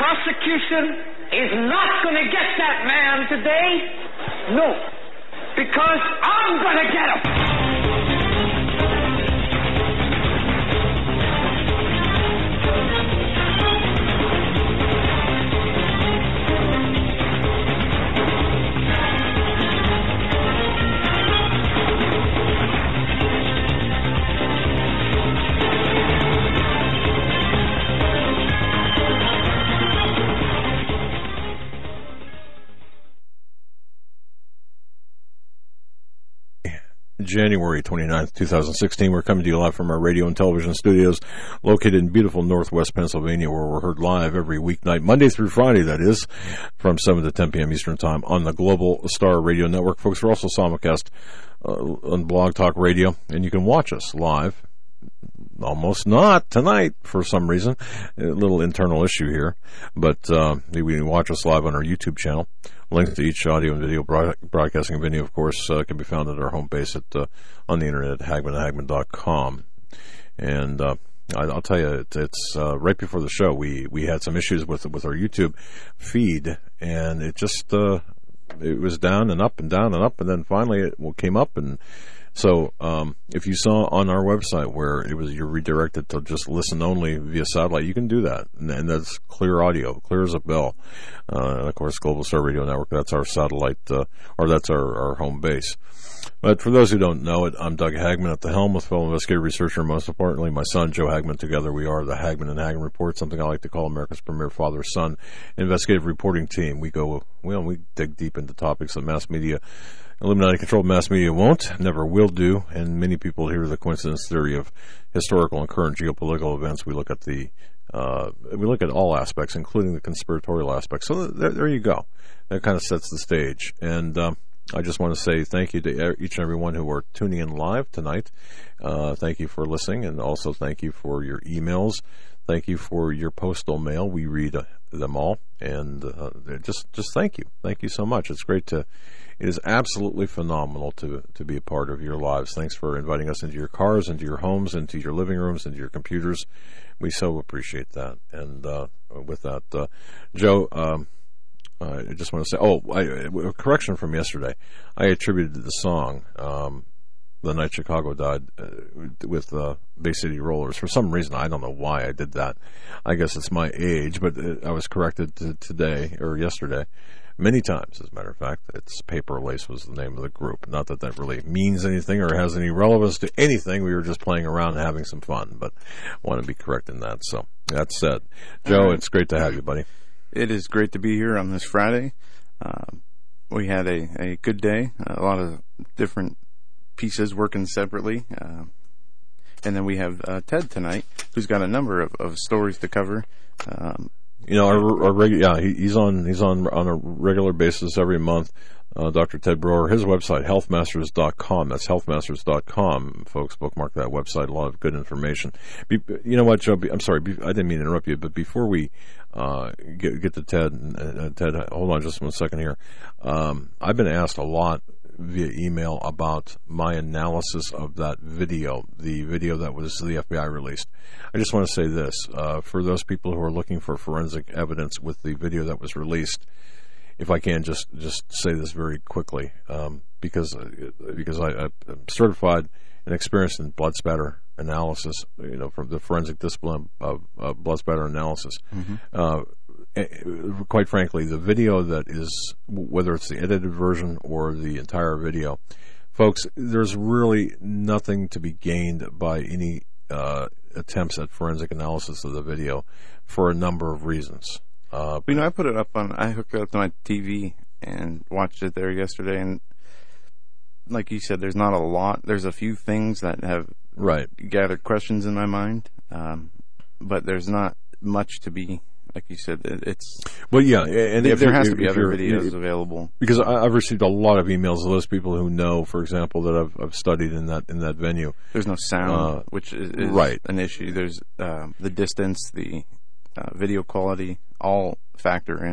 prosecution is not going to get that man today. No. Because I'm going to get him. January 29th, 2016. We're coming to you live from our radio and television studios located in beautiful northwest Pennsylvania, where we're heard live every weeknight, Monday through Friday, that is, from 7 to 10 p.m. Eastern Time on the Global Star Radio Network. Folks, we're also simulcast on Blog Talk Radio, and you can watch us live. Almost not tonight for some reason. A little internal issue here. But you can watch us live on our YouTube channel. Links to each audio and video broadcasting venue, of course, can be found at our home base on the internet at HagmannandHagmann.com. And I'll tell you, it's right before the show, we had some issues with our YouTube feed, and it just it was down and up and down and up, and then finally it came up. And so if you saw on our website where you're redirected to just listen only via satellite, you can do that, and that's clear audio, clear as a bell. And of course, Global Star Radio Network, that's our satellite, or that's our home base. But for those who don't know it, I'm Doug Hagmann at the helm with fellow investigative researcher, and most importantly, my son, Joe Hagmann. Together we are the Hagmann and Hagmann Report, something I like to call America's premier father-son investigative reporting team. We dig deep into topics that mass media, Illuminati-controlled mass media won't, never will do, and many people hear the coincidence theory of historical and current geopolitical events. We look at all aspects, including the conspiratorial aspects. So there you go. That kind of sets the stage. And I just want to say thank you to each and every one who are tuning in live tonight. Thank you for listening, and also thank you for your emails. Thank you for your postal mail. We read them all, and just thank you. Thank you so much. It is absolutely phenomenal to be a part of your lives. Thanks for inviting us into your cars, into your homes, into your living rooms, into your computers. We so appreciate that. And with that, Joe, I just want to say, a correction from yesterday. I attributed the song, The Night Chicago Died, with Bay City Rollers. For some reason, I don't know why I did that. I guess it's my age, but I was corrected yesterday. Many times, as a matter of fact. It's Paper Lace was the name of the group. Not that really means anything or has any relevance to anything. We were just playing around and having some fun, but I want to be correct in that. So, that said, Joe, It's great to have you, buddy. It is great to be here on this Friday. We had a good day, a lot of different pieces working separately. And then we have Ted tonight, who's got a number of stories to cover. He's on a regular basis every month. Dr. Ted Broer, his website, healthmasters.com. That's healthmasters.com, folks. Bookmark that website. A lot of good information. You know what, Joe? I'm sorry, I didn't mean to interrupt you, but before we get to Ted, Ted, hold on just 1 second here. I've been asked a lot via email about my analysis of that video, the video that was the FBI released. I just want to say this, for those people who are looking for forensic evidence with the video that was released, if I can just say this very quickly, because I'm certified and experienced in blood spatter analysis, from the forensic discipline of blood spatter analysis. Mm-hmm. Quite frankly, the video that is, whether it's the edited version or the entire video, folks, there's really nothing to be gained by any attempts at forensic analysis of the video for a number of reasons. I hooked it up to my TV and watched it there yesterday, and like you said, there's not a lot. There's a few things that have gathered questions in my mind, but there's not much to be. Like you said, it's... Well, yeah, and there has to be other videos available. Because I've received a lot of emails of those people who know, for example, that I've studied in that venue. There's no sound, which is an issue. There's the distance, the video quality, all factor in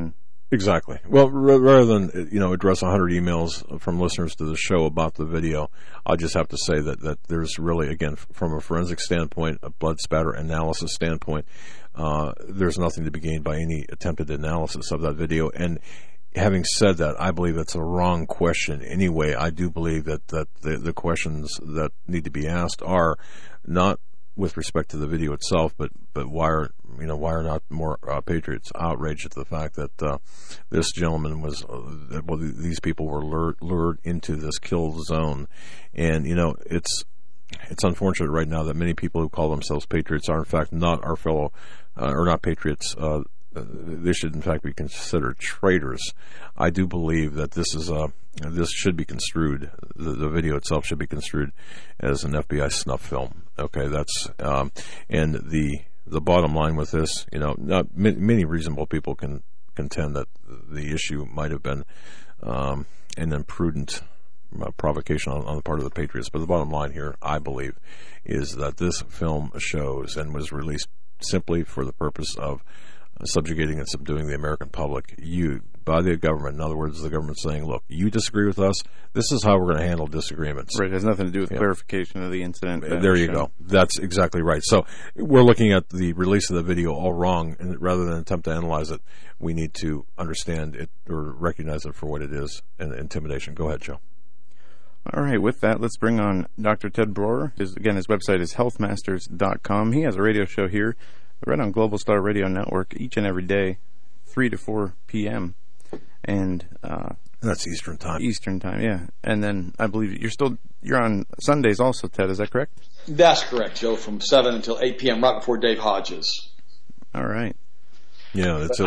Exactly. Well, rather than, address 100 emails from listeners to the show about the video, I'll just have to say that there's really, again, from a forensic standpoint, a blood spatter analysis standpoint, there's nothing to be gained by any attempted analysis of that video. And having said that, I believe that's a wrong question anyway. I do believe that the questions that need to be asked are not with respect to the video itself, but why are not more patriots outraged at the fact that this gentleman was these people were lured into this kill zone. And it's unfortunate right now that many people who call themselves patriots are in fact not our fellow or not patriots. They should in fact be considered traitors. I do believe that this should be construed. The video itself should be construed as an FBI snuff film. Okay, that's and the bottom line with this, many reasonable people can contend that the issue might have been an imprudent provocation on the part of the patriots. But the bottom line here, I believe, is that this film shows and was released simply for the purpose of subjugating and subduing the American public by the government. In other words, the government saying, look, you disagree with us, this is how we're going to handle disagreements. Right, it has nothing to do with clarification of the incident. There you go. That's exactly right. So we're looking at the release of the video all wrong, and rather than attempt to analyze it, we need to understand it or recognize it for what it is, and intimidation. Go ahead, Joe. All right, with that, let's bring on Dr. Ted Broer. His website is healthmasters.com. He has a radio show here right on Global Star Radio Network each and every day, 3 to 4 p.m. And that's Eastern time. Eastern time, yeah. And then I believe you're on Sundays also, Ted. Is that correct? That's correct, Joe. From 7 until 8 p.m. right before Dave Hodges. All right. Yeah, it's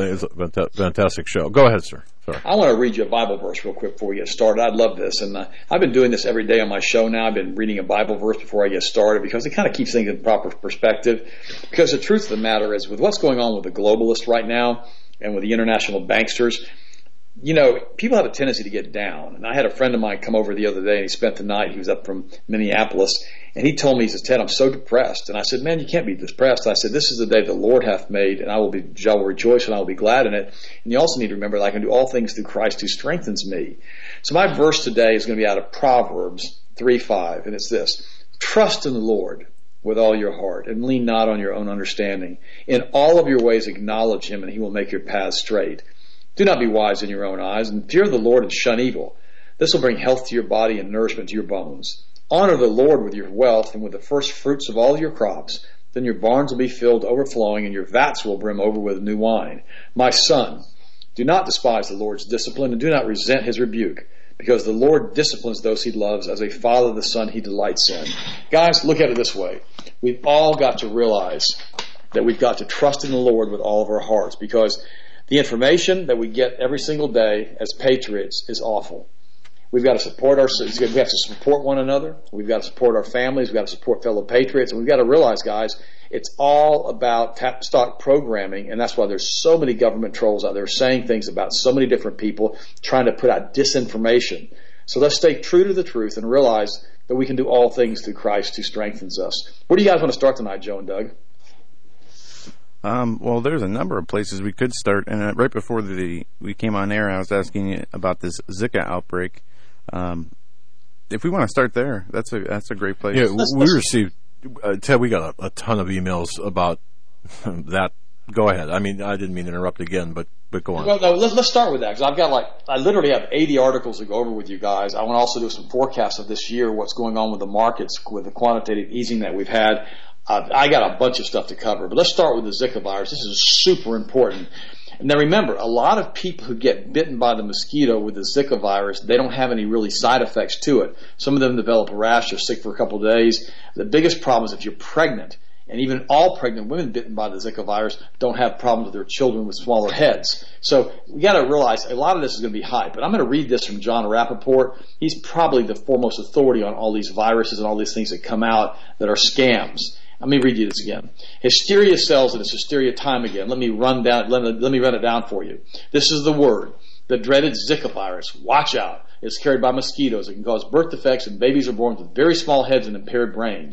a fantastic show. Go ahead, sir. Sorry. I want to read you a Bible verse real quick before we get started. I'd love this. And I've been doing this every day on my show now. I've been reading a Bible verse before I get started because it kind of keeps things in proper perspective. Because the truth of the matter is, with what's going on with the globalists right now and with the international banksters, people have a tendency to get down. And I had a friend of mine come over the other day, and he spent the night. He was up from Minneapolis, and he told me, he says, Ted, I'm so depressed. And I said, man, you can't be depressed. I said, this is the day the Lord hath made, and I will rejoice and I will be glad in it. And you also need to remember that I can do all things through Christ who strengthens me. So my verse today is going to be out of Proverbs 3:5, and it's this: trust in the Lord with all your heart, and lean not on your own understanding. In all of your ways acknowledge him, and he will make your paths straight. Do not be wise in your own eyes, and fear the Lord and shun evil. This will bring health to your body and nourishment to your bones. Honor the Lord with your wealth and with the first fruits of all your crops. Then your barns will be filled overflowing, and your vats will brim over with new wine. My son, do not despise the Lord's discipline, and do not resent his rebuke, because the Lord disciplines those he loves, as a father the son he delights in. Guys, look at it this way. We've all got to realize that we've got to trust in the Lord with all of our hearts, because the information that we get every single day as patriots is awful. We've got to support we have to support one another. We've got to support our families. We've got to support fellow patriots. And we've got to realize, guys, it's all about tap stock programming, and that's why there's so many government trolls out there saying things about so many different people trying to put out disinformation. So let's stay true to the truth and realize that we can do all things through Christ who strengthens us. Where do you guys want to start tonight, Joe and Doug? Well, there's a number of places we could start, and right before we came on air, I was asking you about this Zika outbreak. If we want to start there, that's a great place. Yeah, we received, Ted, we got a ton of emails about that. Go ahead. I mean, I didn't mean to interrupt again, but go on. Well, no, let's start with that, because I literally have 80 articles to go over with you guys. I want to also do some forecasts of this year, what's going on with the markets, with the quantitative easing that we've had. I got a bunch of stuff to cover, but let's start with the Zika virus. This is super important. And now remember, a lot of people who get bitten by the mosquito with the Zika virus, they don't have any really side effects to it. Some of them develop a rash, they're sick for a couple of days. The biggest problem is if you're pregnant, and even all pregnant women bitten by the Zika virus don't have problems with their children with smaller heads. So we got to realize a lot of this is going to be hype. But I'm going to read this from John Rappaport. He's probably the foremost authority on all these viruses and all these things that come out that are scams. Let me read you this again. Hysteria sells and it's hysteria time again. Let me run it down for you. This is the word. The dreaded Zika virus. Watch out. It's carried by mosquitoes. It can cause birth defects, and babies are born with very small heads and impaired brains.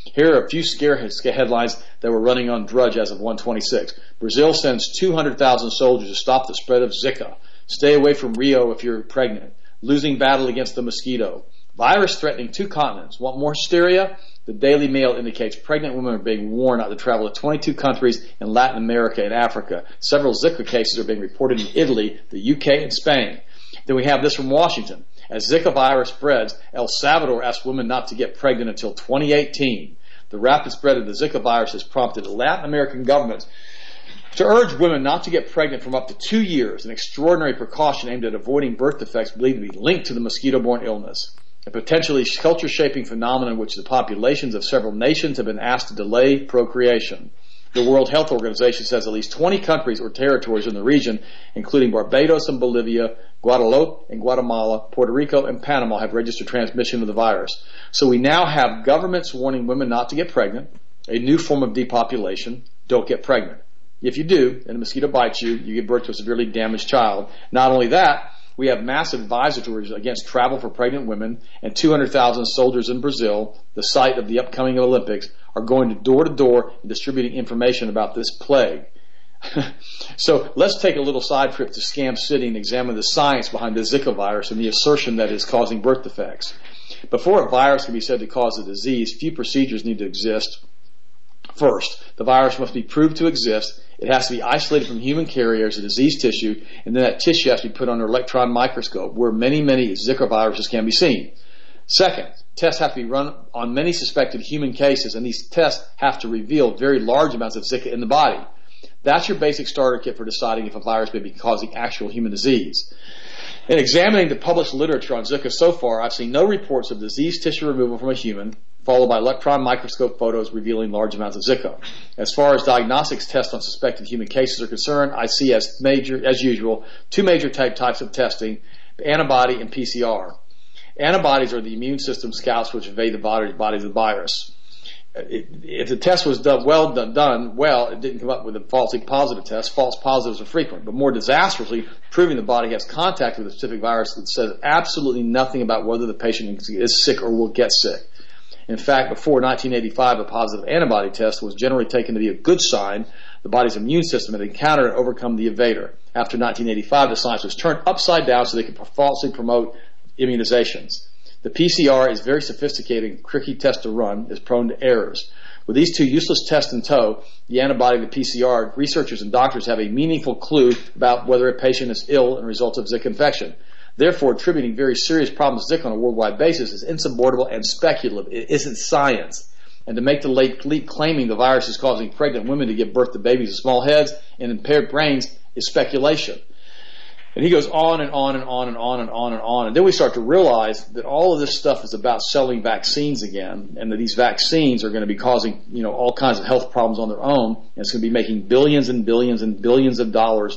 Here are a few scare headlines that were running on Drudge as of 1/26. Brazil sends 200,000 soldiers to stop the spread of Zika. Stay away from Rio if you're pregnant. Losing battle against the mosquito. Virus threatening 2 continents. Want more hysteria? The Daily Mail indicates pregnant women are being warned not to travel to 22 countries in Latin America and Africa. Several Zika cases are being reported in Italy, the UK, and Spain. Then we have this from Washington. As Zika virus spreads, El Salvador asks women not to get pregnant until 2018. The rapid spread of the Zika virus has prompted Latin American governments to urge women not to get pregnant from up to 2 years, an extraordinary precaution aimed at avoiding birth defects believed to be linked to the mosquito-borne illness. A potentially culture-shaping phenomenon in which the populations of several nations have been asked to delay procreation. The World Health Organization says at least 20 countries or territories in the region, including Barbados and Bolivia, Guadeloupe and Guatemala, Puerto Rico and Panama, have registered transmission of the virus. So we now have governments warning women not to get pregnant, a new form of depopulation. Don't get pregnant. If you do, and a mosquito bites you, you give birth to a severely damaged child. Not only that, we have massive advisories against travel for pregnant women, and 200,000 soldiers in Brazil, the site of the upcoming Olympics, are going door to door and distributing information about this plague. So let's take a little side trip to Scam City and examine the science behind the Zika virus and the assertion that it is causing birth defects. Before a virus can be said to cause a disease, few procedures need to exist. First, the virus must be proved to exist. It has to be isolated from human carriers, a diseased tissue, and then that tissue has to be put under an electron microscope where many Zika viruses can be seen. Second, tests have to be run on many suspected human cases, and these tests have to reveal very large amounts of Zika in the body. That's your basic starter kit for deciding if a virus may be causing actual human disease. In examining the published literature on Zika so far, I've seen no reports of diseased tissue removal from a human, followed by electron microscope photos revealing large amounts of Zika. As far as diagnostics tests on suspected human cases are concerned, I see as usual 2 major types of testing, antibody and PCR. Antibodies are the immune system scouts which evade the body of the virus. If the test was done well, it didn't come up with a false positive test. False positives are frequent, but more disastrously, proving the body has contact with a specific virus that says absolutely nothing about whether the patient is sick or will get sick. In fact, before 1985, a positive antibody test was generally taken to be a good sign the body's immune system had encountered and overcome the invader. After 1985, the science was turned upside down so they could falsely promote immunizations. The PCR is very sophisticated and tricky test to run, is prone to errors. With these 2 useless tests in tow, the antibody and the PCR, researchers and doctors have a meaningful clue about whether a patient is ill as a result of Zika infection. Therefore, attributing very serious problems to Zika on a worldwide basis is insubordinable and speculative. It isn't science. And to make the leap claiming the virus is causing pregnant women to give birth to babies with small heads and impaired brains is speculation. And he goes on and on and on and on and on and on. And then we start to realize that all of this stuff is about selling vaccines again, and that these vaccines are going to be causing, all kinds of health problems on their own, and it's going to be making billions and billions and billions of dollars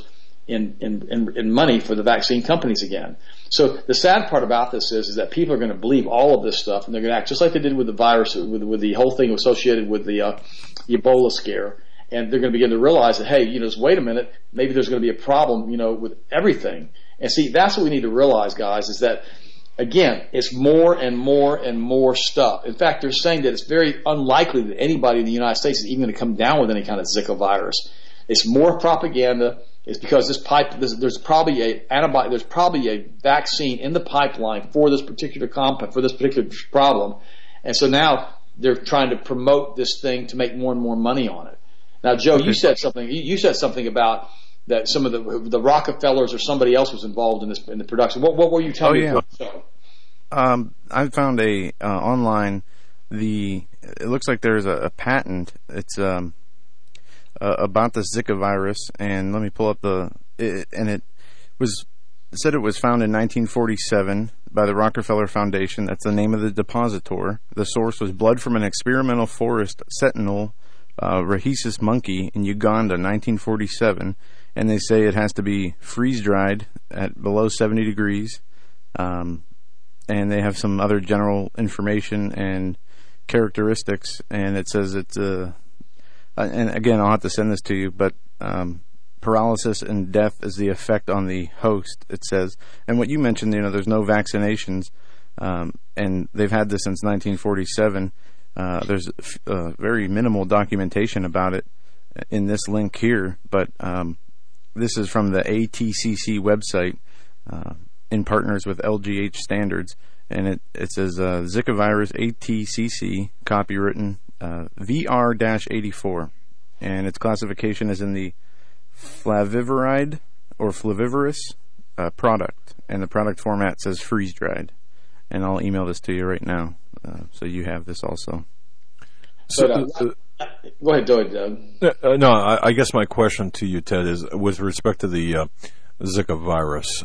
in money for the vaccine companies again. So the sad part about this is that people are going to believe all of this stuff, and they're going to act just like they did with the virus, with the whole thing associated with the Ebola scare. And they're going to begin to realize that, hey, just wait a minute, maybe there's going to be a problem, with everything. And see, that's what we need to realize, guys, is that, again, it's more and more and more stuff. In fact, they're saying that it's very unlikely that anybody in the United States is even going to come down with any kind of Zika virus. It's more propaganda. It's because there's probably a vaccine in the pipeline for this particular problem. And so now they're trying to promote this thing to make more and more money on it. Now, Joe, you said something. You said something about that some of the Rockefellers or somebody else was involved in the production. What were you telling me? I found online it looks like there's a patent. It's about the Zika virus, and let me pull up it said it was found in 1947 by the Rockefeller Foundation. That's the name of the depositor. The source was blood from an experimental forest sentinel rhesus monkey in Uganda, 1947, and they say it has to be freeze-dried at below 70 degrees, and they have some other general information and characteristics, and it says it's and again, I'll have to send this to you, but paralysis and death is the effect on the host, it says. And what you mentioned, there's no vaccinations, and they've had this since 1947. There's very minimal documentation about it in this link here, but this is from the ATCC website in partners with LGH Standards, and it says Zika virus ATCC, copywritten VR-84, and its classification is in the flaviviride or flavivirus product, and the product format says freeze-dried. And I'll email this to you right now, so you have this also. So, go ahead, Doug. No, I guess my question to you, Ted, is with respect to the Zika virus.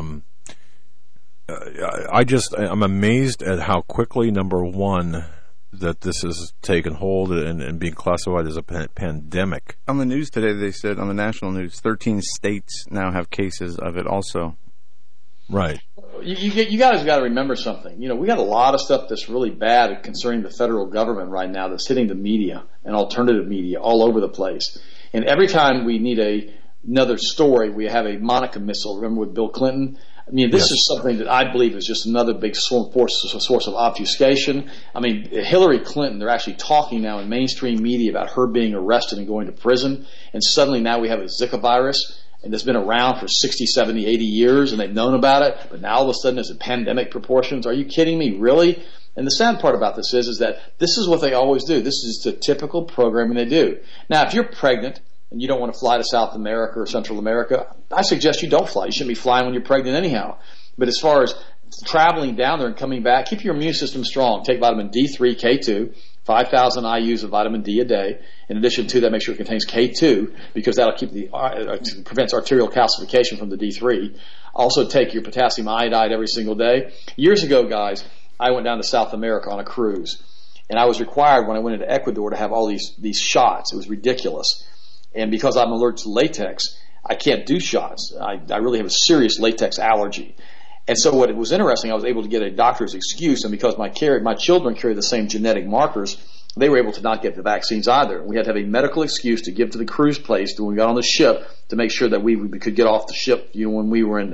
I'm amazed at how quickly, number one, that this has taken hold and being classified as a pandemic. On the news today, they said, on the national news, 13 states now have cases of it also. Right. You guys got to remember something. We got a lot of stuff that's really bad concerning the federal government right now that's hitting the media and alternative media all over the place. And every time we need another story, we have a Monica missile. Remember with Bill Clinton? This is something that I believe is just another big source of obfuscation. Hillary Clinton, they're actually talking now in mainstream media about her being arrested and going to prison. And suddenly now we have a Zika virus, and it's been around for 60, 70, 80 years, and they've known about it. But now all of a sudden it's in pandemic proportions. Are you kidding me? Really? And the sad part about this is that this is what they always do. This is the typical programming they do. Now, if you're pregnant and you don't want to fly to South America or Central America, I suggest you don't fly. You shouldn't be flying when you're pregnant anyhow. But as far as traveling down there and coming back, keep your immune system strong. Take vitamin D3, K2, 5,000 IUs of vitamin D a day. In addition to that, make sure it contains K2 because that'll keep prevents arterial calcification from the D3. Also take your potassium iodide every single day. Years ago, guys, I went down to South America on a cruise, and I was required when I went into Ecuador to have all these shots. It was ridiculous. And because I'm allergic to latex, I can't do shots. I really have a serious latex allergy. And so what was interesting, I was able to get a doctor's excuse, and because my children carry the same genetic markers, they were able to not get the vaccines either. We had to have a medical excuse to give to the cruise place when we got on the ship to make sure that we could get off the ship when we were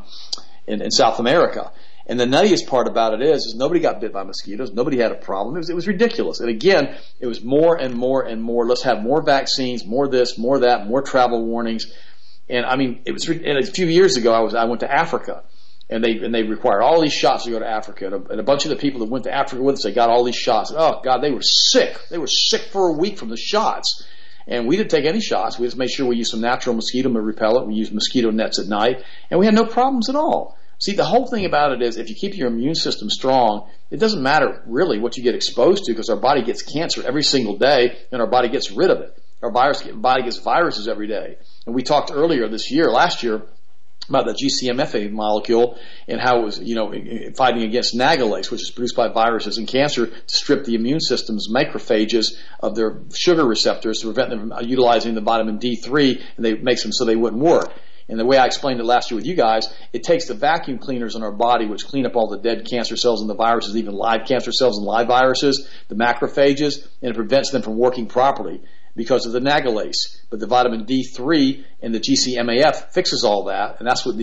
in South America. And the nuttiest part about it is nobody got bit by mosquitoes. Nobody had a problem. It was ridiculous. And again, it was more and more and more. Let's have more vaccines, more this, more that, more travel warnings. And it was. And a few years ago, I went to Africa, and they required all these shots to go to Africa. And a bunch of the people that went to Africa with us, they got all these shots. Oh God, they were sick. They were sick for a week from the shots. And we didn't take any shots. We just made sure we used some natural mosquito repellent. We used mosquito nets at night, and we had no problems at all. See, the whole thing about it is if you keep your immune system strong, it doesn't matter really what you get exposed to because our body gets cancer every single day and our body gets rid of it. Our body gets viruses every day. And we talked earlier last year, about the GCMFA molecule and how it was, fighting against nagalase, which is produced by viruses and cancer to strip the immune system's macrophages of their sugar receptors to prevent them from utilizing the vitamin D3, and they makes them so they wouldn't work. And the way I explained it last year with you guys, it takes the vacuum cleaners in our body, which clean up all the dead cancer cells and the viruses, even live cancer cells and live viruses, the macrophages, and it prevents them from working properly because of the nagalase. But the vitamin D3 and the GCMAF fixes all that, and that's what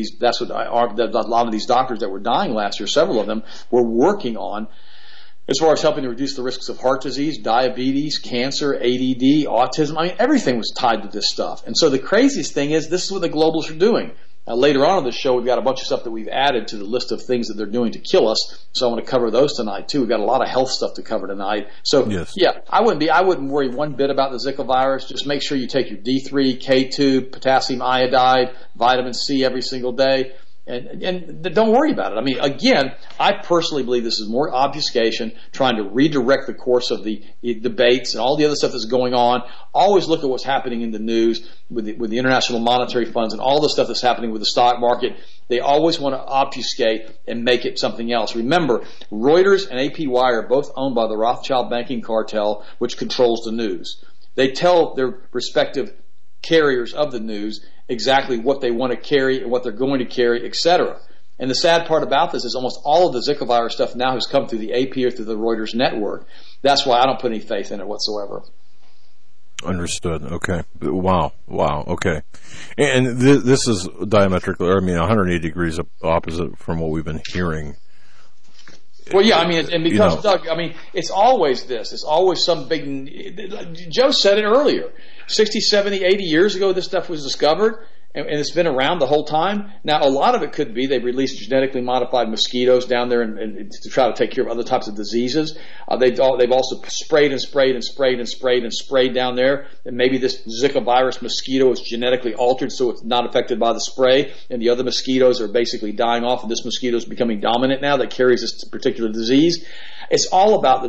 a lot of these doctors that were dying last year, several of them, were working on. As far as helping to reduce the risks of heart disease, diabetes, cancer, ADD, autism, everything was tied to this stuff. And so the craziest thing is this is what the globalists are doing. Later on in the show, we've got a bunch of stuff that we've added to the list of things that they're doing to kill us. So I want to cover those tonight too. We've got a lot of health stuff to cover tonight. So yes. Yeah, I wouldn't worry one bit about the Zika virus. Just make sure you take your D3, K2, potassium iodide, vitamin C every single day. And don't worry about it. Again, I personally believe this is more obfuscation, trying to redirect the course of the debates and all the other stuff that's going on. Always look at what's happening in the news with the international monetary funds and all the stuff that's happening with the stock market. They always want to obfuscate and make it something else. Remember, Reuters and APY are both owned by the Rothschild banking cartel, which controls the news. They tell their respective carriers of the news exactly what they want to carry and what they're going to carry, etc. And the sad part about this is almost all of the Zika virus stuff now has come through the AP or through the Reuters network. That's why I don't put any faith in it whatsoever. Understood. Okay. Wow. Okay. And this is diametrically, 180 degrees opposite from what we've been hearing Well, yeah, I mean, and because, Doug, I mean, it's always this. It's always some big... Joe said it earlier. 60, 70, 80 years ago, this stuff was discovered, and it's been around the whole time. Now, a lot of it could be they released genetically modified mosquitoes down there and to try to take care of other types of diseases. They've also sprayed and sprayed and sprayed and sprayed and sprayed down there, and maybe this Zika virus mosquito is genetically altered so it's not affected by the spray, and the other mosquitoes are basically dying off, and this mosquito is becoming dominant now that carries this particular disease. It's all about the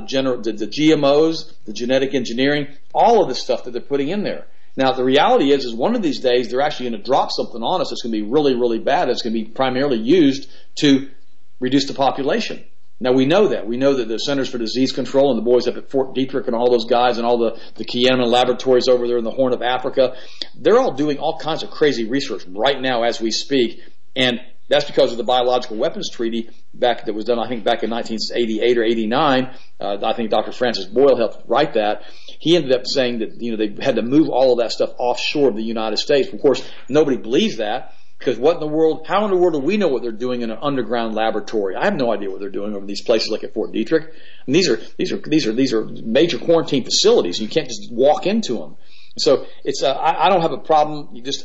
GMOs, the genetic engineering, all of this stuff that they're putting in there. Now, the reality is one of these days they're actually going to drop something on us that's going to be really, really bad. It's going to be primarily used to reduce the population. Now, we know that. We know that the Centers for Disease Control and the boys up at Fort Detrick and all those guys and all the Kiana laboratories over there in the Horn of Africa, they're all doing all kinds of crazy research right now as we speak. And that's because of the Biological Weapons Treaty that was done, I think, back in 1988 or 89. I think Dr. Francis Boyle helped write that. He ended up saying that they had to move all of that stuff offshore of the United States. Of course, nobody believes that because how in the world do we know what they're doing in an underground laboratory? I have no idea what they're doing over these places like at Fort Detrick. And these are major quarantine facilities. You can't just walk into them. So it's I don't have a problem.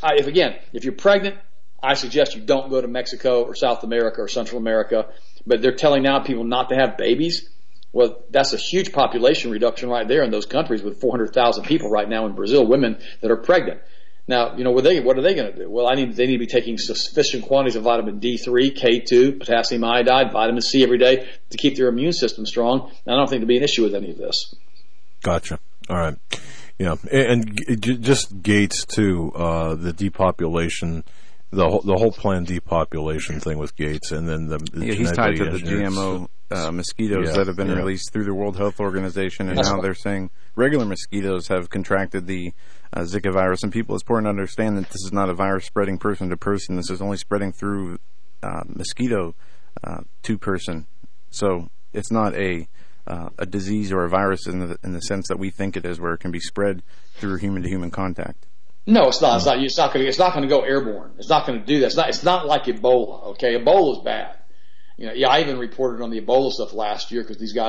If you're pregnant, I suggest you don't go to Mexico or South America or Central America. But they're telling now people not to have babies. Well, that's a huge population reduction right there in those countries with 400,000 people right now in Brazil, women that are pregnant. Now, what are they going to do? Well, they need to be taking sufficient quantities of vitamin D3, K2, potassium iodide, vitamin C every day to keep their immune system strong. And I don't think there'll be an issue with any of this. Gotcha. All right. Yeah, and just Gates too. The depopulation. The whole planned depopulation thing with Gates, and then he's tied to the GMO mosquitoes that have been released through the World Health Organization, and now they're saying regular mosquitoes have contracted the Zika virus. And people, it's important to understand that this is not a virus spreading person to person. This is only spreading through mosquito to person. So it's not a disease or a virus in the sense that we think it is, where it can be spread through human to human contact. No, it's not. It's not going to go airborne. It's not going to do that. It's not like Ebola. Okay, Ebola is bad. I even reported on the Ebola stuff last year because these guys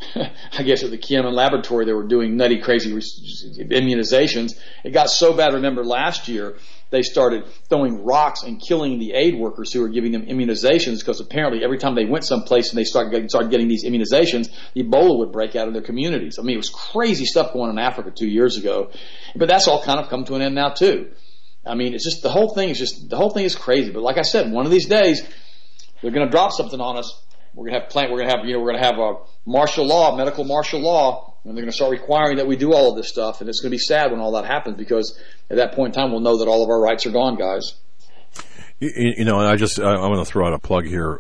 I guess at the Kiana laboratory, they were doing nutty, crazy immunizations. It got so bad. Remember last year they started throwing rocks and killing the aid workers who were giving them immunizations because apparently every time they went someplace and they started getting these immunizations, Ebola would break out in their communities. I mean, it was crazy stuff going on in Africa 2 years ago, but that's all kind of come to an end now too. I mean, it's just the whole thing is crazy. But like I said, one of these days they're going to drop something on us. We're going to have a martial law, medical martial law, and they're going to start requiring that we do all of this stuff. And it's going to be sad when all that happens because at that point in time, we'll know that all of our rights are gone, guys. And I want to throw out a plug here.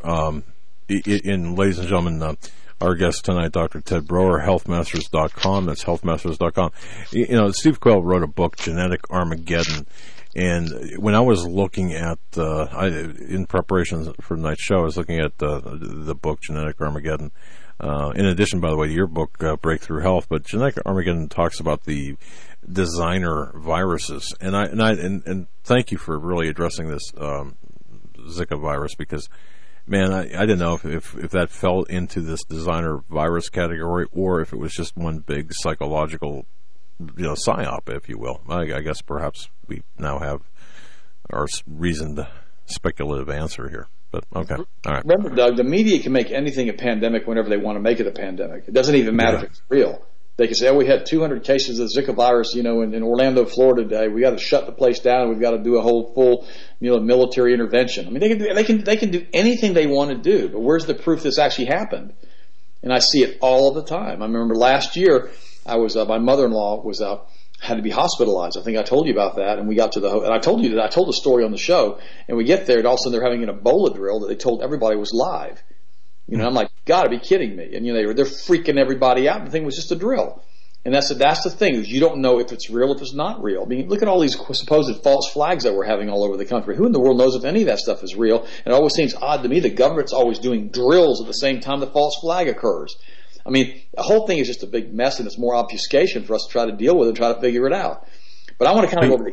Ladies and gentlemen, our guest tonight, Dr. Ted Broer, healthmasters.com. That's healthmasters.com. Steve Quayle wrote a book, Genetic Armageddon. And when I was looking at, in preparation for tonight's show, I was looking at the book Genetic Armageddon. In addition, by the way, to your book, Breakthrough Health, but Genetic Armageddon talks about the designer viruses. And thank you for really addressing this Zika virus because, man, I didn't know if that fell into this designer virus category or if it was just one big psychological psyop, if you will. I guess perhaps we now have our reasoned speculative answer here. But okay, all right. Remember, Doug, the media can make anything a pandemic whenever they want to make it a pandemic. It doesn't even matter if it's real. They can say, we had 200 cases of Zika virus, in Orlando, Florida today. We got to shut the place down. We've got to do a whole full, military intervention. I mean, they can do anything they want to do. But where's the proof this actually happened? And I see it all the time. I remember last year, my mother-in-law had to be hospitalized. I think I told you about that. And we got to and I told the story on the show. And we get there, and all of a sudden they're having an Ebola drill that they told everybody was live. I'm like, gotta be kidding me. And they're freaking everybody out. The thing was just a drill. And that's the thing, is you don't know if it's real, if it's not real. I mean, look at all these supposed false flags that we're having all over the country. Who in the world knows if any of that stuff is real? And it always seems odd to me the government's always doing drills at the same time the false flag occurs. I mean, the whole thing is just a big mess, and it's more obfuscation for us to try to deal with and try to figure it out. But I want to kind of go over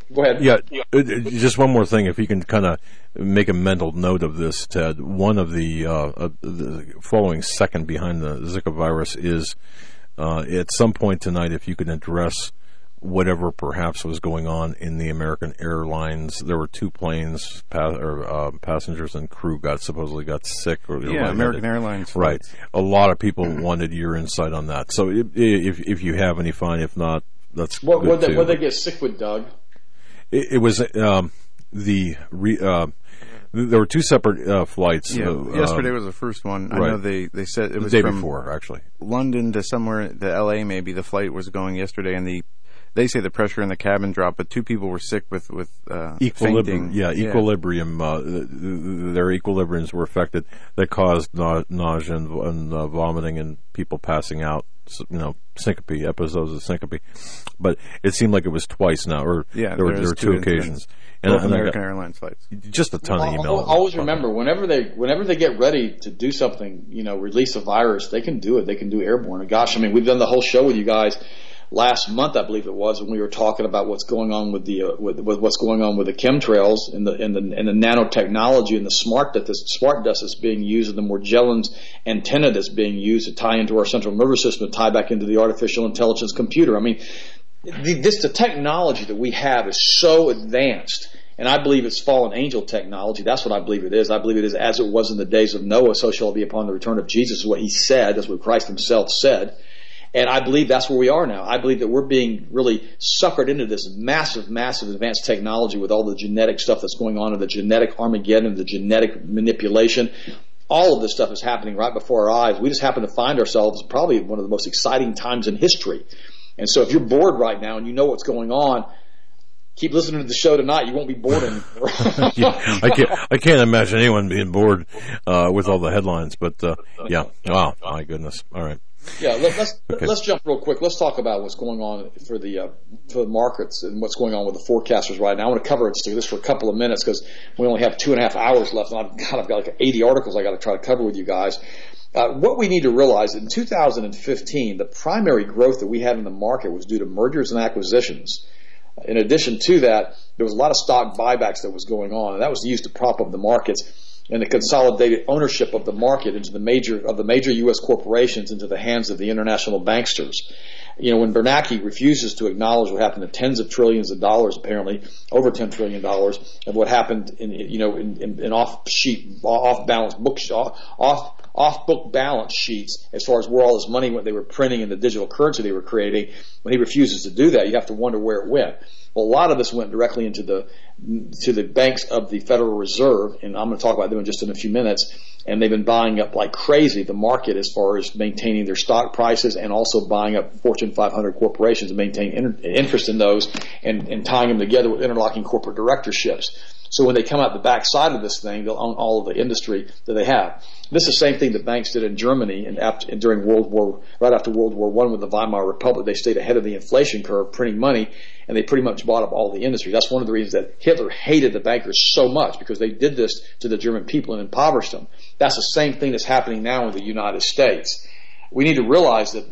Go ahead. Yeah, just one more thing. If you can kind of make a mental note of this, Ted, one of the following second behind the Zika virus is at some point tonight, if you can address whatever perhaps was going on in the American Airlines. There were 2 planes, passengers and crew supposedly got sick. Or American Airlines. Right. A lot of people wanted your insight on that. So if you have any, fine. If not, that's good too. What they get sick with, Doug? It was there were 2 separate flights. Yesterday was the first one. Right. I know they said it was the day from before, actually. London to somewhere, the L.A. maybe. The flight was going yesterday, and they say the pressure in the cabin dropped, but 2 people were sick with equilibrium. fainting. Equilibrium. Their equilibriums were affected. That caused nausea and vomiting and people passing out. Syncope, episodes of syncope. But it seemed like it was twice now, or there were 2 occasions. And American Airlines flights. Just a ton of emails. Always remember, whenever they get ready to do something, release a virus, they can do it. They can do airborne. And gosh, we've done the whole show with you guys last month, I believe it was, when we were talking about what's going on with the what's going on with the chemtrails and the nanotechnology and the smart dust that's being used, and the Morgellons antenna that's being used to tie into our central nervous system, to tie back into the artificial intelligence computer. The technology that we have is so advanced, and I believe it's fallen angel technology. That's what I believe it is. I believe it is as it was in the days of Noah, so shall it be upon the return of Jesus, is what he said. That's what Christ himself said. And I believe that's where we are now. I believe that we're being really suckered into this massive advanced technology with all the genetic stuff that's going on, and the genetic Armageddon, the genetic manipulation. All of this stuff is happening right before our eyes. We just happen to find ourselves probably one of the most exciting times in history. And so if you're bored right now and you know what's going on, keep listening to the show tonight. You won't be bored anymore. I can't imagine anyone being bored with all the headlines. But wow, my goodness. All right. Yeah, let's jump real quick. Let's talk about what's going on for the markets and what's going on with the forecasters right now. I want to cover this for a couple of minutes because we only have 2.5 hours left, and I've got like 80 articles I got to try to cover with you guys. What we need to realize in 2015, the primary growth that we had in the market was due to mergers and acquisitions. In addition to that, there was a lot of stock buybacks that was going on, and that was used to prop up the markets and the consolidated ownership of the market into the major U.S. corporations into the hands of the international banksters. When Bernanke refuses to acknowledge what happened to tens of trillions of dollars, apparently over $10 trillion of what happened in off book balance sheets as far as where all this money went, they were printing in the digital currency they were creating. When he refuses to do that, you have to wonder where it went. Well, a lot of this went directly into the banks of the Federal Reserve, and I'm going to talk about them in just in a few minutes. And they've been buying up like crazy the market as far as maintaining their stock prices, and also buying up Fortune 500 corporations and maintaining interest in those, and tying them together with interlocking corporate directorships. So when they come out the backside of this thing, they'll own all of the industry that they have. This is the same thing that banks did in Germany and during right after World War I with the Weimar Republic. They stayed ahead of the inflation curve, printing money, and they pretty much bought up all the industry. That's one of the reasons that Hitler hated the bankers so much, because they did this to the German people and impoverished them. That's the same thing that's happening now in the United States. We need to realize that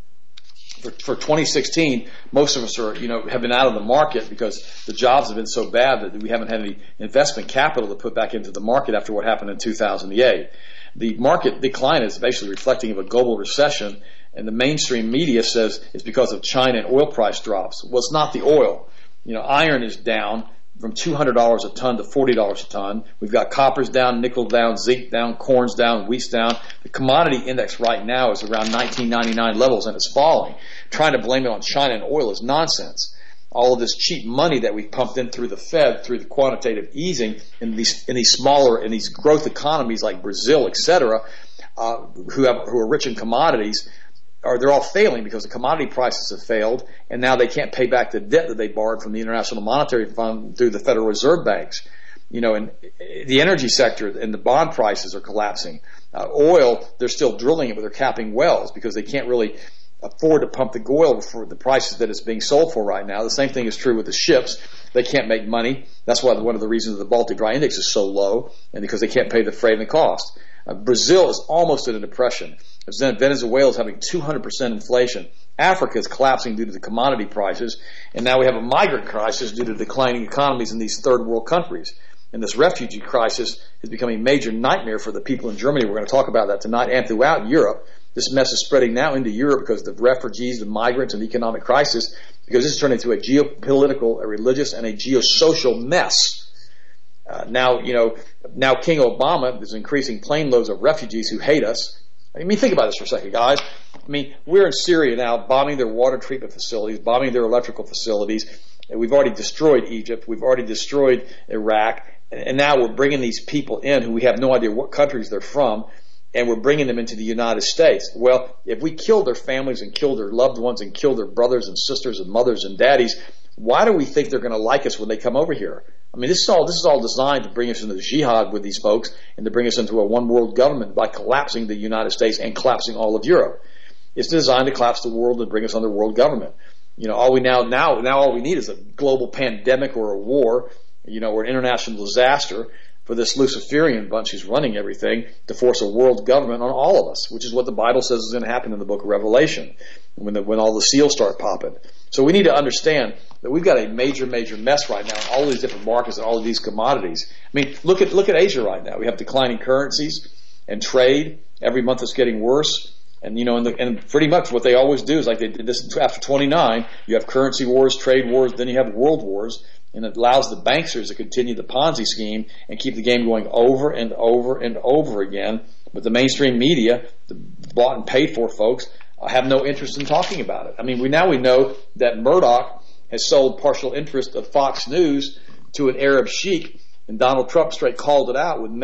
for 2016, most of us have been out of the market because the jobs have been so bad that we haven't had any investment capital to put back into the market after what happened in 2008. The market decline is basically reflecting of a global recession, and the mainstream media says it's because of China and oil price drops. Well, it's not the oil. Iron is down from $200 a ton to $40 a ton. We've got copper's down, nickel down, zinc down, corn's down, wheat's down. The commodity index right now is around 1999 levels, and it's falling. Trying to blame it on China and oil is nonsense. All of this cheap money that we pumped in through the Fed, through the quantitative easing in these growth economies like Brazil, etc., who are rich in commodities, they're all failing because the commodity prices have failed, and now they can't pay back the debt that they borrowed from the International Monetary Fund through the Federal Reserve banks. And the energy sector and the bond prices are collapsing. Oil, they're still drilling it, but they're capping wells because they can't really afford to pump the oil for the prices that it's being sold for right now. The same thing is true with the ships. They can't make money. That's why one of the reasons the Baltic Dry Index is so low, and because they can't pay the freight and the cost. Brazil is almost in a depression. Venezuela is having 200% inflation. Africa is collapsing due to the commodity prices, and now we have a migrant crisis due to declining economies in these third world countries. And this refugee crisis is becoming a major nightmare for the people in Germany. We're going to talk about that tonight, and throughout Europe. This mess is spreading now into Europe because of the refugees, the migrants, and the economic crisis, because this is turning into a geopolitical, a religious, and a geosocial mess. Now King Obama is increasing plane loads of refugees who hate us. I mean, think about this for a second, guys. I mean, we're in Syria now, bombing their water treatment facilities, bombing their electrical facilities. We've already destroyed Egypt. We've already destroyed Iraq. And now we're bringing these people in who we have no idea what countries they're from, and we're bringing them into the United States. Well, if we kill their families and kill their loved ones and kill their brothers and sisters and mothers and daddies, why do we think they're going to like us when they come over here? I mean, this is all designed to bring us into the jihad with these folks and to bring us into a one world government by collapsing the United States and collapsing all of Europe. It's designed to collapse the world and bring us under world government. All we all we need is a global pandemic or a war, or an international disaster for this Luciferian bunch who's running everything to force a world government on all of us, which is what the Bible says is going to happen in the book of Revelation when all the seals start popping. So we need to understand that we've got a major, major mess right now in all these different markets and all of these commodities. I mean, look at Asia right now. We have declining currencies and trade. Every month it's getting worse. And and pretty much what they always do is like they did this after 29. You have currency wars, trade wars, then you have world wars, and it allows the banksters to continue the Ponzi scheme and keep the game going over and over and over again. But the mainstream media, the bought and paid for folks, have no interest in talking about it. I mean, we know that Murdoch has sold partial interest of Fox News to an Arab sheik, and Donald Trump straight called it out with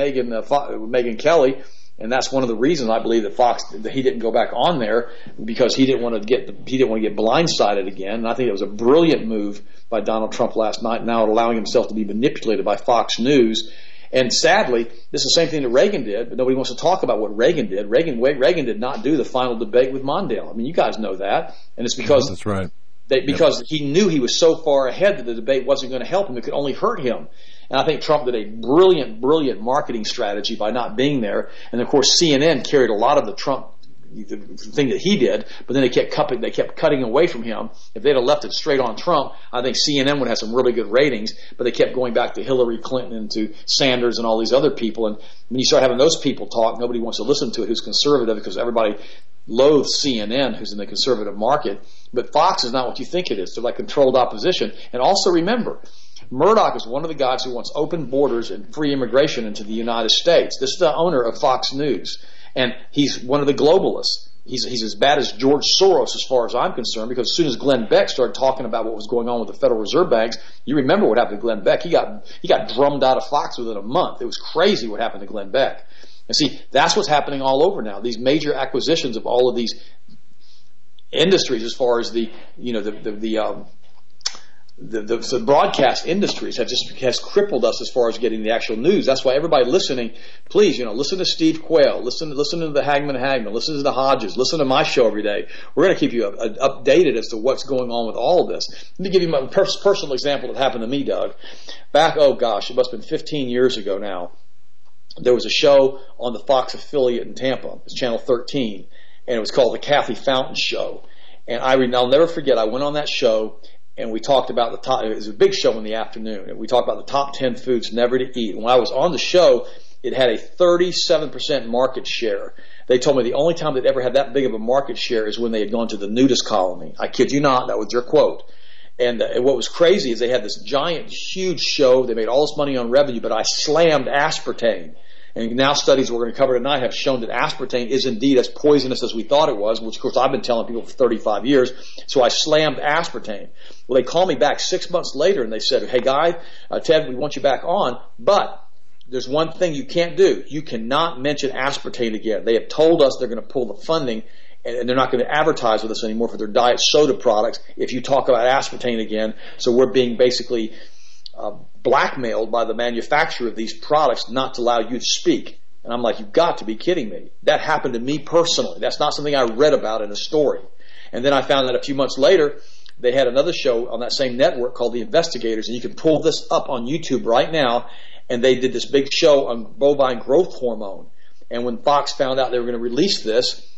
Megyn Kelly. And that's one of the reasons I believe that he didn't go back on there, because he didn't want to get blindsided again. And I think it was a brilliant move by Donald Trump last night, now allowing himself to be manipulated by Fox News. And sadly, this is the same thing that Reagan did, but nobody wants to talk about what Reagan did. Reagan did not do the final debate with Mondale. I mean, you guys know that, and it's because that's right. Because he knew he was so far ahead that the debate wasn't going to help him; it could only hurt him. And I think Trump did a brilliant, brilliant marketing strategy by not being there. And of course, CNN carried a lot of the Trump thing that he did, but then they kept cutting away from him. If they'd have left it straight on Trump, I think CNN would have some really good ratings, but they kept going back to Hillary Clinton and to Sanders and all these other people. And when you start having those people talk, nobody wants to listen to it who's conservative, because everybody loathes CNN, who's in the conservative market. But Fox is not what you think it is. They're like controlled opposition. And also remember, Murdoch is one of the guys who wants open borders and free immigration into the United States. This is the owner of Fox News. And he's one of the globalists. He's as bad as George Soros as far as I'm concerned, because as soon as Glenn Beck started talking about what was going on with the Federal Reserve banks, you remember what happened to Glenn Beck. He got drummed out of Fox within a month. It was crazy what happened to Glenn Beck. And see, that's what's happening all over now. These major acquisitions of all of these industries, as far as the broadcast industries has crippled us as far as getting the actual news. That's why everybody listening, please, listen to Steve Quayle, listen to the Hagman, listen to the Hodges, listen to my show every day. We're going to keep you updated as to what's going on with all of this. Let me give you my personal example that happened to me, Doug. Back, it must have been 15 years ago now. There was a show on the Fox affiliate in Tampa. It's Channel 13, and it was called The Kathy Fountain Show. And I'll never forget, I went on that show, and we talked about it was a big show in the afternoon, and we talked about the top 10 foods never to eat. And when I was on the show, it had a 37% market share. They told me the only time they'd ever had that big of a market share is when they had gone to the nudist colony. I kid you not, that was their quote. And what was crazy is they had this giant, huge show. They made all this money on revenue, but I slammed aspartame. And now studies we're going to cover tonight have shown that aspartame is indeed as poisonous as we thought it was, which of course I've been telling people for 35 years. So I slammed aspartame. Well, they called me back 6 months later and they said, hey, Guy, Ted, we want you back on, but there's one thing you can't do. You cannot mention aspartame again. They have told us they're going to pull the funding, and they're not going to advertise with us anymore for their diet soda products if you talk about aspartame again. So we're being basically blackmailed by the manufacturer of these products not to allow you to speak. And I'm like, you've got to be kidding me. That happened to me personally. That's not something I read about in a story. And then I found that a few months later, they had another show on that same network called The Investigators, and you can pull this up on YouTube right now, and they did this big show on bovine growth hormone. And when Fox found out they were going to release this,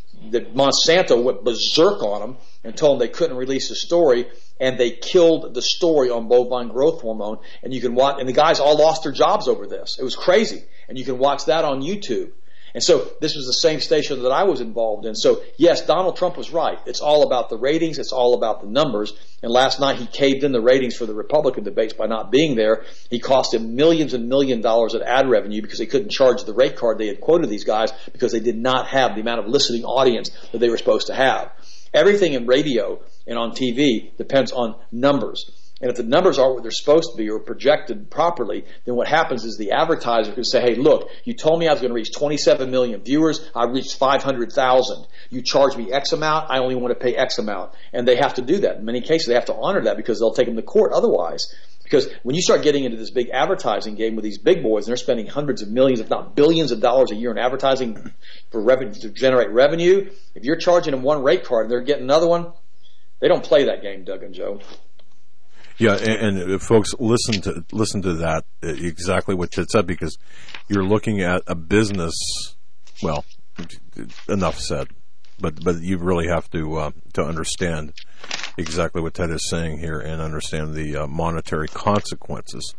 that Monsanto went berserk on them and told them they couldn't release the story, and they killed the story on bovine growth hormone. And you can watch, and the guys all lost their jobs over this. It was crazy, and you can watch that on YouTube. And so this was the same station that I was involved in. So yes, Donald Trump was right. It's all about the ratings. It's all about the numbers. And last night he caved in the ratings for the Republican debates by not being there. He cost him millions and millions of dollars of ad revenue because they couldn't charge the rate card they had quoted these guys because they did not have the amount of listening audience that they were supposed to have. Everything in radio and on TV depends on numbers. And if the numbers aren't what they're supposed to be or projected properly, then what happens is the advertiser can say, hey, look, you told me I was going to reach 27 million viewers. I reached 500,000. You charge me X amount. I only want to pay X amount. And they have to do that. In many cases, they have to honor that because they'll take them to court otherwise. Because when you start getting into this big advertising game with these big boys, and they're spending hundreds of millions, if not billions of dollars a year in advertising for revenue, to generate revenue, if you're charging them one rate card and they're getting another one, they don't play that game, Doug and Joe. Yeah, and folks, listen to that, exactly what you said, because you're looking at a business. Well, enough said, but you really have to understand exactly what Ted is saying here and understand the monetary consequences.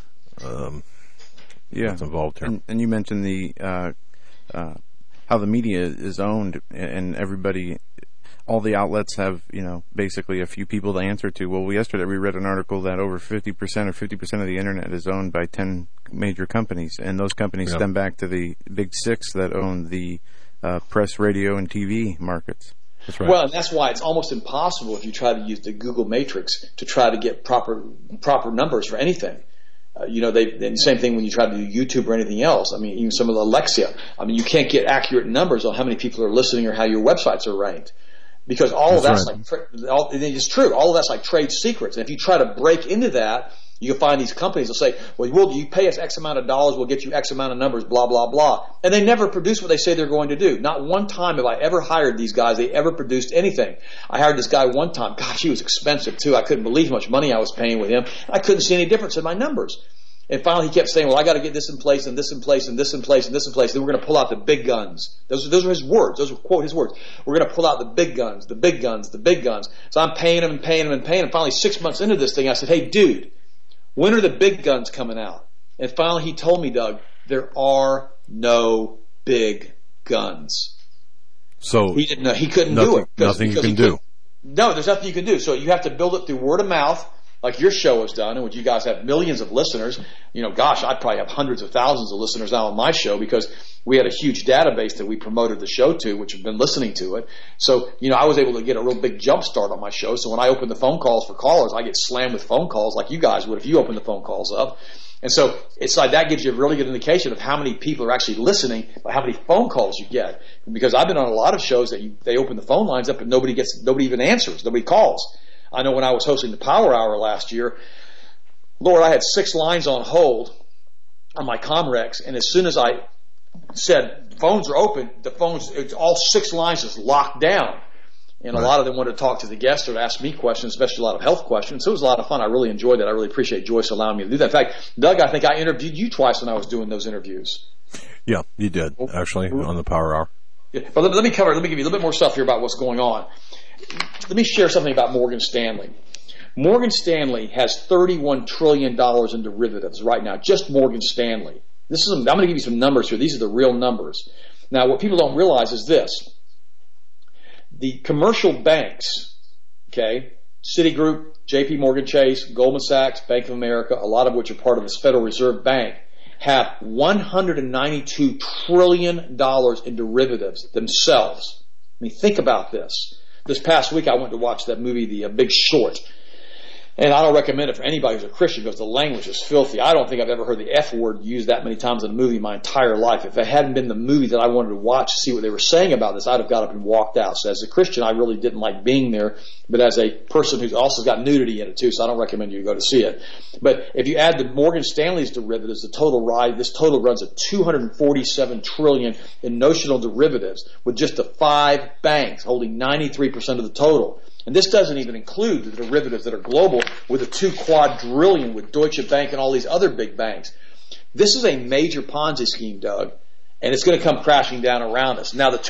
That's involved here. And you mentioned the how the media is owned, and everybody. All the outlets have, basically a few people to answer to. Well, yesterday we read an article that over 50% or 50% of the internet is owned by 10 major companies, and those companies stem back to the big six that own the press, radio, and TV markets. That's right. Well, and that's why it's almost impossible if you try to use the Google Matrix to try to get proper numbers for anything. And the same thing when you try to do YouTube or anything else. I mean, even some of the Alexa. I mean, you can't get accurate numbers on how many people are listening or how your websites are ranked. Because all of that's it's true. All of that's like trade secrets. And if you try to break into that, you can find these companies will say, well, you pay us X amount of dollars, we'll get you X amount of numbers, blah, blah, blah. And they never produce what they say they're going to do. Not one time have I ever hired these guys. They ever produced anything. I hired this guy one time. Gosh, he was expensive too. I couldn't believe how much money I was paying with him. I couldn't see any difference in my numbers. And finally he kept saying, well, I got to get this in place and this in place and this in place and this in place. Then we're going to pull out the big guns. Those are his words. Those are, quote, his words. We're going to pull out the big guns, the big guns, the big guns. So I'm paying him and paying him and paying him. Finally, 6 months into this thing, I said, hey, dude, when are the big guns coming out? And finally he told me, Doug, there are no big guns. So he didn't know. He couldn't do it. Nothing you can do. No, there's nothing you can do. So you have to build it through word of mouth, like your show has done, and which you guys have millions of listeners. Gosh, I probably have hundreds of thousands of listeners now on my show because we had a huge database that we promoted the show to, which have been listening to it. So, I was able to get a real big jump start on my show. So when I open the phone calls for callers, I get slammed with phone calls like you guys would if you open the phone calls up. And so it's like that gives you a really good indication of how many people are actually listening by how many phone calls you get. Because I've been on a lot of shows that they open the phone lines up and nobody even answers, nobody calls. I know when I was hosting the Power Hour last year, Lord, I had 6 lines on hold on my Comrex, and as soon as I said phones are open, all 6 lines just locked down. And a lot of them wanted to talk to the guests or to ask me questions, especially a lot of health questions. So it was a lot of fun. I really enjoyed that. I really appreciate Joyce allowing me to do that. In fact, Doug, I think I interviewed you twice when I was doing those interviews. Yeah, you did, actually, on the Power Hour. Yeah, but let me give you a little bit more stuff here about what's going on. Let me share something about Morgan Stanley. Morgan Stanley has $31 trillion in derivatives right now, just Morgan Stanley. I'm going to give you some numbers here. These are the real numbers. Now, what people don't realize is this. The commercial banks, Citigroup, JP Morgan Chase, Goldman Sachs, Bank of America, a lot of which are part of this Federal Reserve Bank, have $192 trillion in derivatives themselves. I mean, think about this. This past week I went to watch that movie, The Big Short. And I don't recommend it for anybody who's a Christian because the language is filthy. I don't think I've ever heard the F word used that many times in a movie in my entire life. If it hadn't been the movie that I wanted to watch to see what they were saying about this, I'd have got up and walked out. So as a Christian, I really didn't like being there. But as a person who's also got nudity in it too, so I don't recommend you go to see it. But if you add the Morgan Stanley's derivatives, this total runs at $247 trillion in notional derivatives with just the 5 banks holding 93% of the total. And this doesn't even include the derivatives that are global with the 2 quadrillion with Deutsche Bank and all these other big banks. This is a major Ponzi scheme, Doug. And it's going to come crashing down around us. Now, the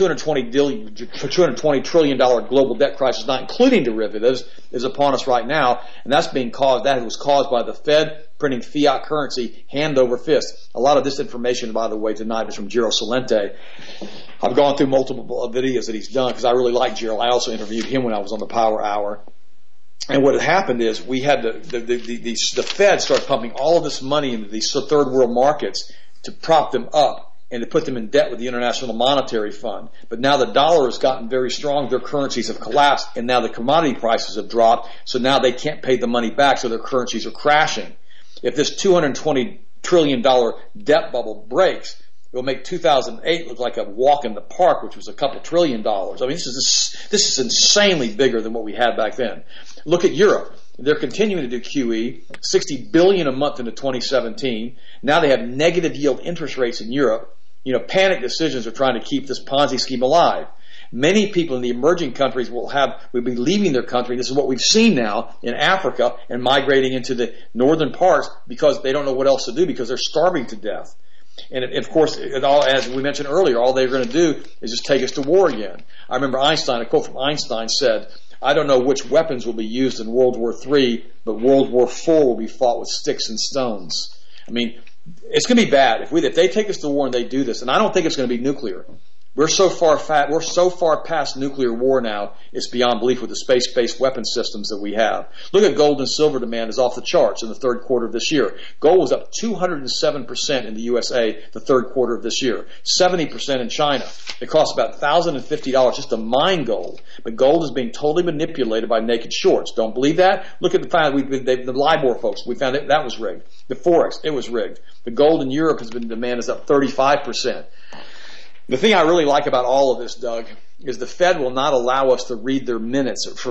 $220 trillion global debt crisis, not including derivatives, is upon us right now, and that was caused by the Fed printing fiat currency hand over fist. A lot of this information, by the way, tonight is from Giro Salente. I've gone through multiple videos that he's done because I really like Giro. I also interviewed him when I was on the Power Hour. And what had happened is we had the Fed start pumping all of this money into these third world markets to prop them up and to put them in debt with the International Monetary Fund. But now the dollar has gotten very strong, their currencies have collapsed, and now the commodity prices have dropped, so now they can't pay the money back, so their currencies are crashing. If this $220 trillion debt bubble breaks, it will make 2008 look like a walk in the park, which was a couple $1 trillion. I mean, this is insanely bigger than what we had back then. Look at Europe. They're continuing to do QE, $60 billion a month into 2017. Now they have negative yield interest rates in Europe. Panic decisions are trying to keep this Ponzi scheme alive. Many people in the emerging countries will be leaving their country. This is what we've seen now in Africa and migrating into the northern parts because they don't know what else to do because they're starving to death. And of course, as we mentioned earlier, all they're going to do is just take us to war again. I remember a quote from Einstein said, "I don't know which weapons will be used in World War III, but World War IV will be fought with sticks and stones." I mean, it's going to be bad if they take us to war and they do this. And I don't think it's going to be nuclear. We're so far past nuclear war now, it's beyond belief with the space-based weapon systems that we have. Look at gold and silver demand is off the charts in the third quarter of this year. Gold was up 207% in the USA the third quarter of this year, 70% in China. It costs about $1,050 just to mine gold. But gold is being totally manipulated by naked shorts. Don't believe that? Look at the LIBOR folks. We found that was rigged. The Forex, it was rigged. The gold in Europe demand is up 35%. The thing I really like about all of this, Doug, is the Fed will not allow us to read their minutes for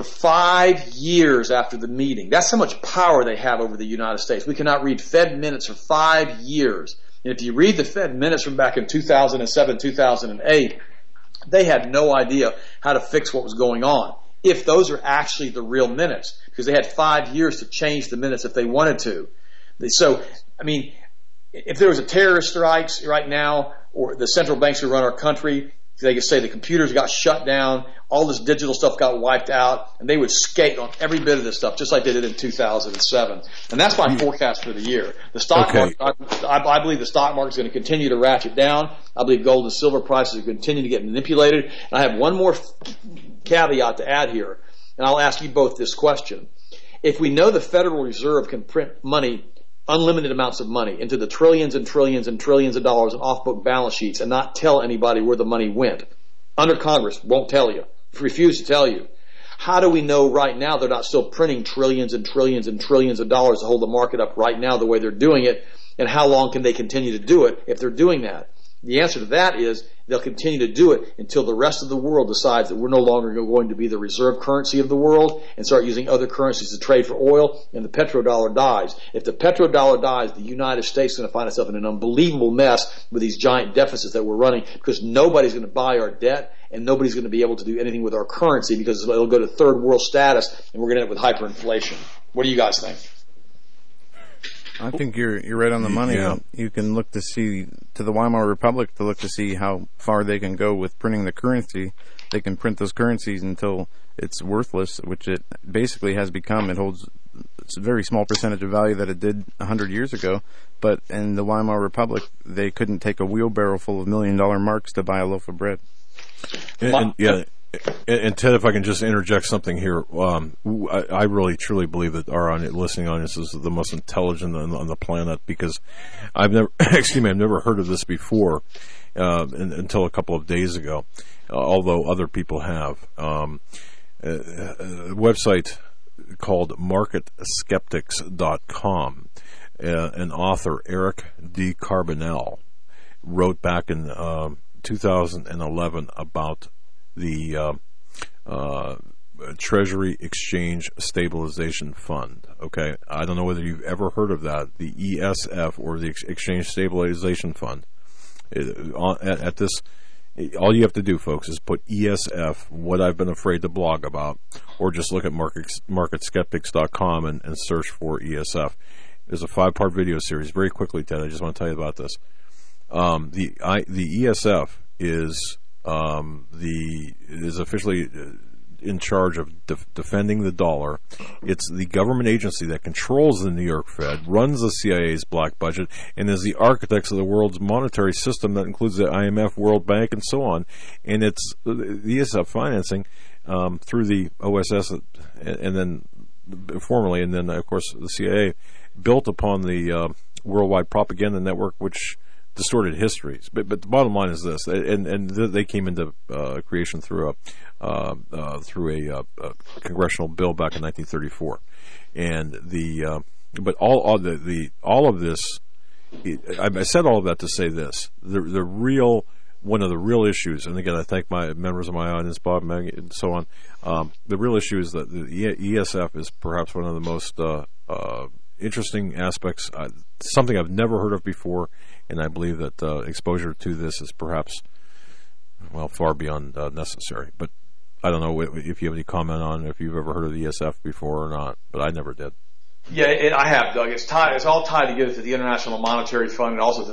5 years after the meeting. That's how much power they have over the United States. We cannot read Fed minutes for 5 years. And if you read the Fed minutes from back in 2007, 2008, they had no idea how to fix what was going on, if those are actually the real minutes, because they had 5 years to change the minutes if they wanted to. So, I mean, if there was a terrorist strikes right now, or the central banks who run our country, they could say the computers got shut down, all this digital stuff got wiped out, and they would skate on every bit of this stuff, just like they did in 2007. And that's my forecast for the year. The stock market, I believe the stock market is going to continue to ratchet down. I believe gold and silver prices are going to continue to get manipulated. And I have one more caveat to add here, and I'll ask you both this question. If we know the Federal Reserve can print money, unlimited amounts of money, into the trillions and trillions and trillions of dollars in off-book balance sheets and not tell anybody where the money went. Under Congress, won't tell you. Refuse to tell you. How do we know right now they're not still printing trillions and trillions and trillions of dollars to hold the market up right now the way they're doing it? And how long can they continue to do it if they're doing that? The answer to that is they'll continue to do it until the rest of the world decides that we're no longer going to be the reserve currency of the world and start using other currencies to trade for oil, and the petrodollar dies. If the petrodollar dies, the United States is going to find itself in an unbelievable mess with these giant deficits that we're running, because nobody's going to buy our debt and nobody's going to be able to do anything with our currency because it'll go to third world status and we're going to end up with hyperinflation. What do you guys think? I think you're right on the money. Yeah. You can look to see to the Weimar Republic to look to see how far they can go with printing the currency. They can print those currencies until it's worthless, which it basically has become. It holds a very small percentage of value that it did 100 years ago. But in the Weimar Republic, they couldn't take a wheelbarrow full of $1 million marks to buy a loaf of bread. And Ted, if I can just interject something here, I really truly believe that our listening audience is the most intelligent on the planet, because I've never heard of this before until a couple of days ago, although other people have. A website called MarketSkeptics.com. An author, Eric D. Carbonell, wrote back in 2011 about the Treasury Exchange Stabilization Fund. Okay, I don't know whether you've ever heard of that, the ESF or the Exchange Stabilization Fund. At this, all you have to do, folks, is put ESF, what I've been afraid to blog about, or just look at MarketSkeptics.com and search for ESF. There's a 5-part video series. Very quickly, Ted, I just want to tell you about this. the ESF is officially in charge of defending the dollar. It's the government agency that controls the New York Fed, runs the CIA's black budget, and is the architects of the world's monetary system that includes the IMF, World Bank, and so on. And it's the ESF financing through the OSS, and then formerly, and then of course the CIA, built upon the worldwide propaganda network, which distorted histories. But the bottom line is this, and they came into creation through a congressional bill back in 1934, and but all of this, I said all of that to say this: one of the real issues, and again, I thank my members of my audience, Bob, Maggie, and so on. The real issue is that the ESF is perhaps one of the most interesting aspects, something I've never heard of before, and I believe that exposure to this is perhaps, far beyond necessary. But I don't know if you have any comment on if you've ever heard of the ESF before or not, but I never did. Yeah, I have, Doug. It's all tied together to the International Monetary Fund and also to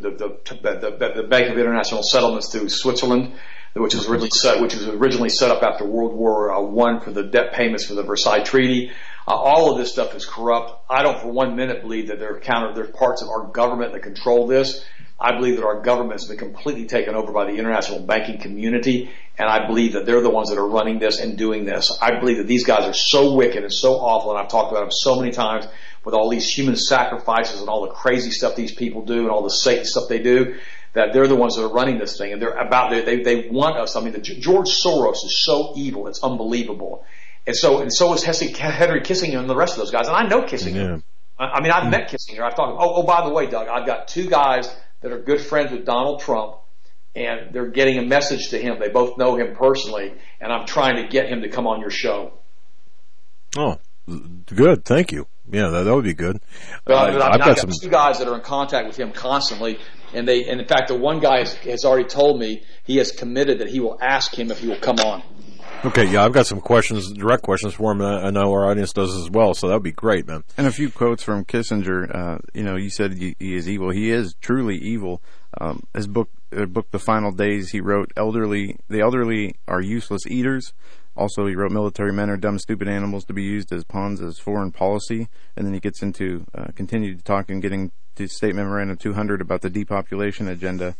the Bank of International Settlements to Switzerland, which was originally set up after World War I for the debt payments for the Versailles Treaty. All of this stuff is corrupt. I don't for 1 minute believe that they're parts of our government that control this. I believe that our government has been completely taken over by the international banking community, and I believe that they're the ones that are running this and doing this. I believe that these guys are so wicked and so awful, and I've talked about them so many times with all these human sacrifices and all the crazy stuff these people do and all the Satan stuff they do, that they're the ones that are running this thing, and they want us. I mean, George Soros is so evil, it's unbelievable. And so is Henry Kissinger and the rest of those guys. And I know Kissinger. Yeah. I mean, I've met Kissinger. I've talked. Oh, by the way, Doug, I've got two guys that are good friends with Donald Trump, and they're getting a message to him. They both know him personally, and I'm trying to get him to come on your show. Oh, good. Thank you. Yeah, that would be good. I've got two guys that are in contact with him constantly, and in fact, the one guy has already told me he has committed that he will ask him if he will come on. Okay, yeah, I've got some direct questions for him, and I know our audience does as well, so that would be great, man. And a few quotes from Kissinger. You said he is evil. He is truly evil. His book, The Final Days, he wrote, the elderly are useless eaters. Also, he wrote, military men are dumb, stupid animals to be used as pawns as foreign policy. And then he gets into, continued to talk and getting to State Memorandum 200 about the depopulation agenda,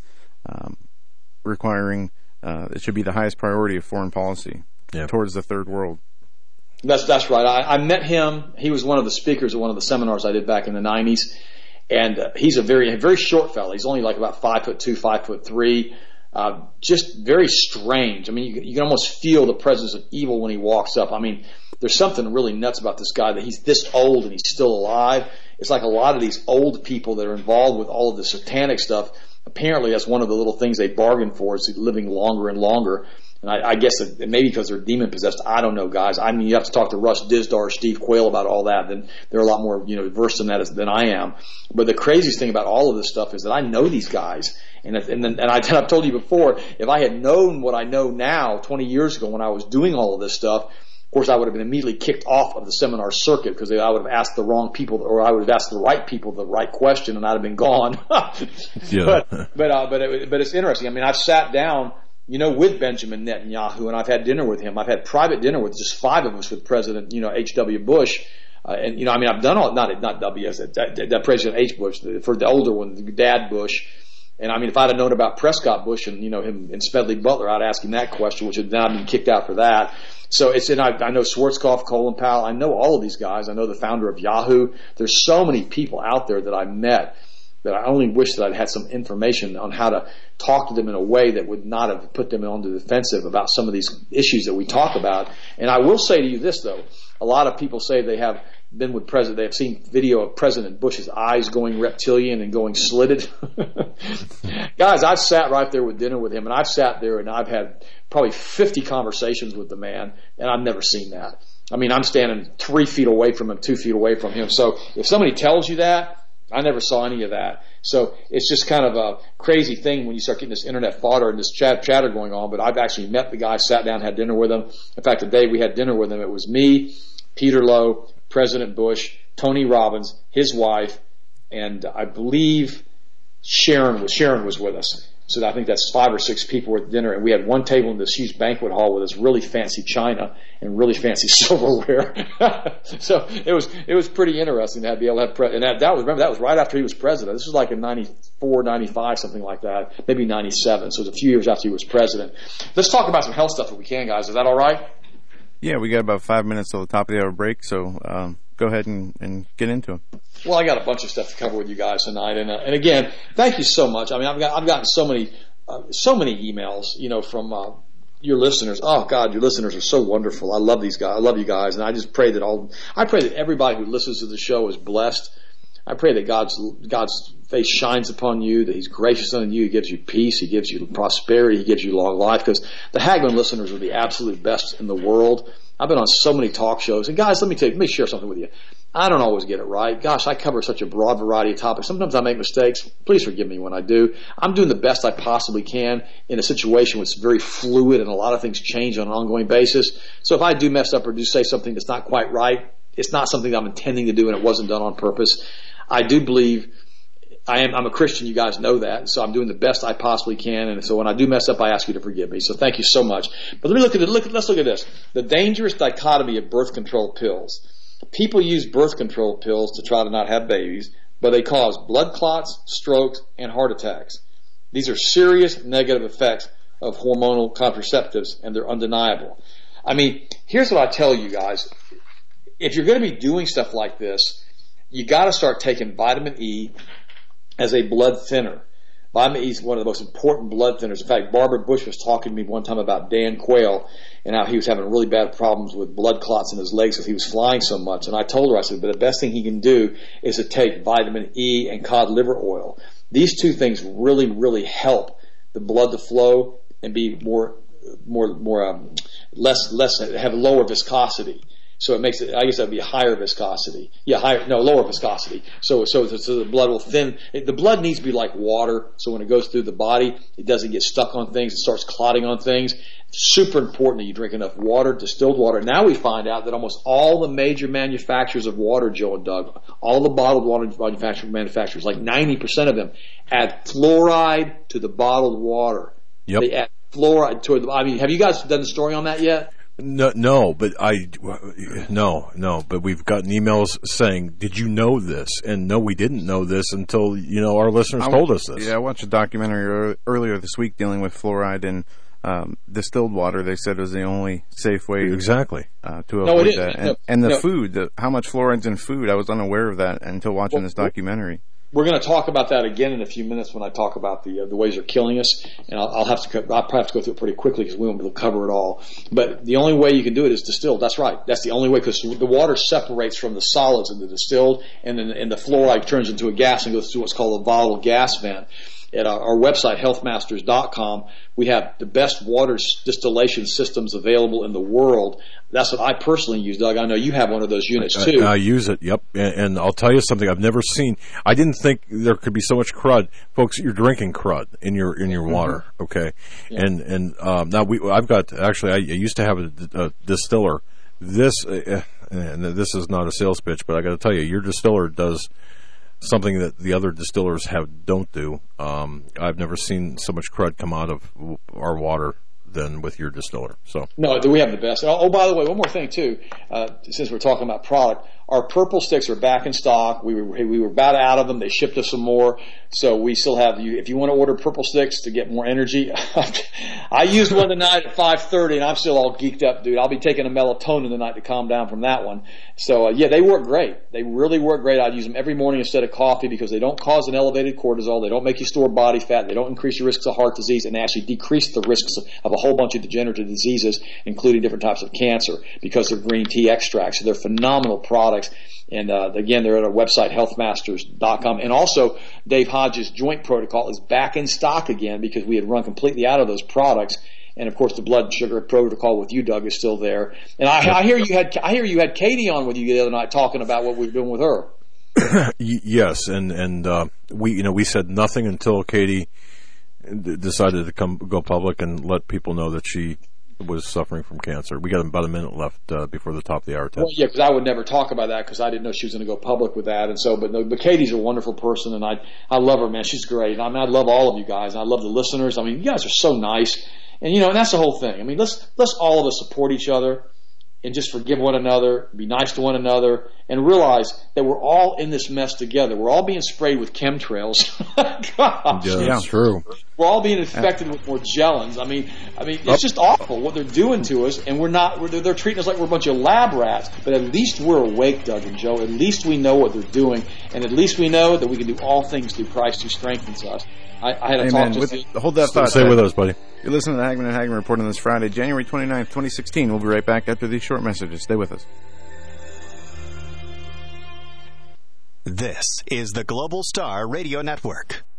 requiring it should be the highest priority of foreign policy. Yeah. Towards the third world. That's right. I met him. He was one of the speakers at one of the seminars I did back in the 90s, and he's a very short fellow. He's only like about 5'2", 5'3", just very strange. I mean, you can almost feel the presence of evil when he walks up. I mean, there's something really nuts about this guy that he's this old and he's still alive. It's like a lot of these old people that are involved with all of the satanic stuff. Apparently, that's one of the little things they bargain for is living longer and longer. And I guess that maybe because they're demon-possessed, I don't know, guys. I mean, you have to talk to Russ Dizdar or Steve Quayle about all that. Then they're a lot more, versed in that than I am. But the craziest thing about all of this stuff is that I know these guys. And I've told you before, if I had known what I know now 20 years ago when I was doing all of this stuff, of course, I would have been immediately kicked off of the seminar circuit because I would have asked the wrong people, or I would have asked the right people the right question, and I'd have been gone. Yeah. But it's interesting. I mean, I've sat down, with Benjamin Netanyahu, and I've had dinner with him. I've had private dinner with just 5 of us with President, H.W. Bush. I've done all, not W.S., that President H. Bush, for the older one, the Dad Bush. And I mean, if I'd have known about Prescott Bush and, him and Smedley Butler, I'd ask him that question, which had now been kicked out for that. So I know Schwarzkopf, Colin Powell. I know all of these guys. I know the founder of Yahoo. There's so many people out there that I met that I only wish that I'd had some information on how to talk to them in a way that would not have put them on the defensive about some of these issues that we talk about. And I will say to you this, though. A lot of people say they have been with President, they have seen video of President Bush's eyes going reptilian and going slitted. Guys, I've sat right there with dinner with him, and I've sat there and I've had probably 50 conversations with the man, and I've never seen that. I mean, I'm standing 3 feet away from him, 2 feet away from him. So if somebody tells you that, I never saw any of that. So it's just kind of a crazy thing when you start getting this internet fodder and this chatter going on. But I've actually met the guy, sat down, had dinner with him. In fact, the day we had dinner with him, it was me, Peter Lowe, President Bush, Tony Robbins, his wife, and I believe Sharon was with us. So I think that's 5 or 6 people at dinner, and we had one table in this huge banquet hall with this really fancy china and really fancy silverware. So it was pretty interesting to be able to have and that was right after he was president. This was like in 94, 95, something like that, maybe 97. So it was a few years after he was president. Let's talk about some health stuff if we can, guys. Is that all right? Yeah, we got about 5 minutes till the top of the hour break, so go ahead and get into it. Well, I got a bunch of stuff to cover with you guys tonight, and again, thank you so much. I mean, I've gotten so many emails, from your listeners. Oh God, your listeners are so wonderful. I love these guys. I love you guys, and I just pray that everybody who listens to the show is blessed. I pray that God's face shines upon you, that He's gracious unto you, He gives you peace, He gives you prosperity, He gives you long life, because the Hagmann listeners are the absolute best in the world. I've been on so many talk shows, and guys, let me share something with you. I don't always get it right. Gosh, I cover such a broad variety of topics. Sometimes I make mistakes. Please forgive me when I do. I'm doing the best I possibly can in a situation that's very fluid and a lot of things change on an ongoing basis. So if I do mess up or do say something that's not quite right, it's not something I'm intending to do and it wasn't done on purpose. I do believe I'm a Christian, you guys know that, so I'm doing the best I possibly can, and so when I do mess up, I ask you to forgive me. So thank you so much. But let's look at this. The dangerous dichotomy of birth control pills. People use birth control pills to try to not have babies, but they cause blood clots, strokes, and heart attacks. These are serious negative effects of hormonal contraceptives, and they're undeniable. I mean, here's what I tell you guys. If you're going to be doing stuff like this, you got to start taking vitamin E as a blood thinner. Vitamin E is one of the most important blood thinners. In fact, Barbara Bush was talking to me one time about Dan Quayle and how he was having really bad problems with blood clots in his legs because he was flying so much. And I told her, I said, but the best thing he can do is to take vitamin E and cod liver oil. These two things really, really help the blood to flow and be less have lower viscosity. So it makes it, I guess that would be higher viscosity. Lower viscosity. So the blood will thin. The blood needs to be like water, so when it goes through the body, it doesn't get stuck on things. It starts clotting on things. It's super important that you drink enough water, distilled water. Now we find out that almost all the major manufacturers of water, Joe and Doug, all the bottled water manufacturers, like 90% of them, add fluoride to the bottled water. Yep. They add fluoride to it. I mean, have you guys done the story on that yet? No, but we've gotten emails saying, "Did you know this?" And no, we didn't know this until our listeners told us this. Yeah, I watched a documentary earlier this week dealing with fluoride and distilled water. They said it was the only safe way exactly to avoid that. And the food, how much fluoride's in food, I was unaware of that until watching this documentary. We're going to talk about that again in a few minutes when I talk about the ways they're killing us, and I'll probably have to go through it pretty quickly because we won't be able to cover it all. But the only way you can do it is distilled. That's right. That's the only way, because the water separates from the solids in the distilled, and then the fluoride turns into a gas and goes through what's called a volatile gas vent. At our website, healthmasters.com, we have the best water distillation systems available in the world. That's what I personally use, Doug. I know you have one of those units, too. I use it, yep. And I'll tell you something I've never seen. I didn't think there could be so much crud. Folks, you're drinking crud in your water, okay? Yeah. And now I used to have a distiller. This is not a sales pitch, but I got to tell you, your distiller does something that the other distillers don't do. I've never seen so much crud come out of our water than with your distiller. So no, we have the best. Oh, by the way, one more thing too. Since we're talking about product, our purple sticks are back in stock. We were about out of them. They shipped us some more, so we still have you. If you want to order purple sticks to get more energy, I used one tonight at 5:30, and I'm still all geeked up, dude. I'll be taking a melatonin tonight to calm down from that one. So they work great. They really work great. I use them every morning instead of coffee because they don't cause an elevated cortisol. They don't make you store body fat. They don't increase your risks of heart disease, and they actually decrease the risks of a whole bunch of degenerative diseases, including different types of cancer, because they're green tea extracts. So they're phenomenal products. And again, they're at our website, healthmasters.com. And also, Dave Hodges' joint protocol is back in stock again because we had run completely out of those products. And of course, the blood sugar protocol with you, Doug, is still there. And I hear you had Katie on with you the other night talking about what we were doing with her. Yes, and we said nothing until Katie decided to go public and let people know that she was suffering from cancer. We got about a minute left before the top of the hour. Well, yeah, because I would never talk about that because I didn't know she was going to go public with that. And so, but Katie's a wonderful person, and I love her, man. She's great. I mean, I love all of you guys. I love the listeners. I mean, you guys are so nice. And, and that's the whole thing. I mean, let's all of us support each other and just forgive one another, be nice to one another, and realize that we're all in this mess together. We're all being sprayed with chemtrails. Gosh. Yeah, that's true. We're all being infected with Morgellons. I mean, it's just awful what they're doing to us, and they're treating us like we're a bunch of lab rats. But at least we're awake, Doug and Joe. At least we know what they're doing, and at least we know that we can do all things through Christ who strengthens us. I had a talk to hold that thought. Stay with us, buddy. You're listening to Hagman and Hagman Report on this Friday, January 29th, 2016. We'll be right back after these short messages. Stay with us. This is the Global Star Radio Network.